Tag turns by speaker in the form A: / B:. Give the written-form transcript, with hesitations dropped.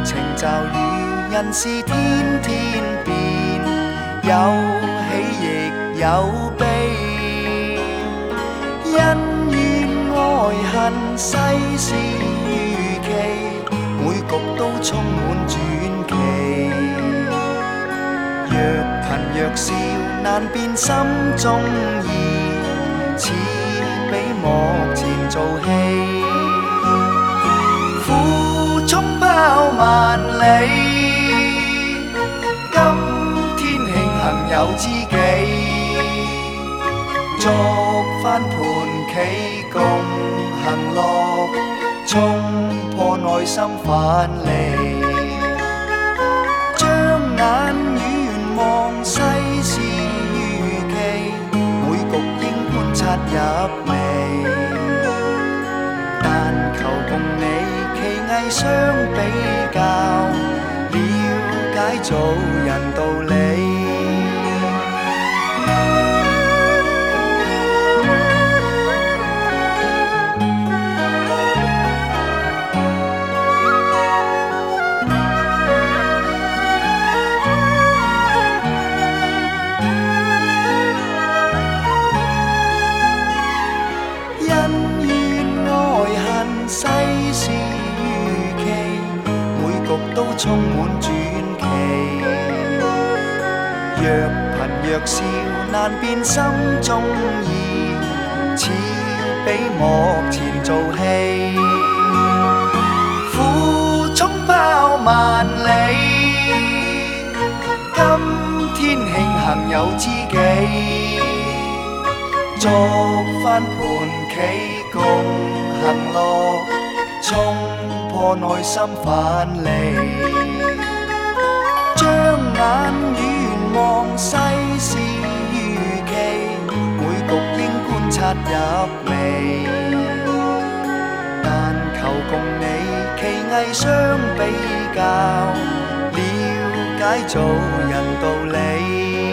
A: 情驟遇，人是天天變，有喜亦有悲，恩怨愛恨世事如棋，每局都充滿傳奇。若貧若笑，難辨心中意，似比幕前做戲。苦衝拋萬里，今天慶幸有知己，作翻盤棋共行樂，衝破內心藩籬。將眼遠望世事如棋，每局應觀察入微，但求共你棋藝相比較，了解做人道理。世事如棋，每局都充滿傳奇。若貧若笑，難辨心中意，似比幕前做戲。苦衝拋萬里，今天慶幸有知己，作翻盤棋共行樂，衝破內心藩籬。將眼遠望世事如棋，每局應觀察入微，但求共你棋藝相比較，了解做人道理。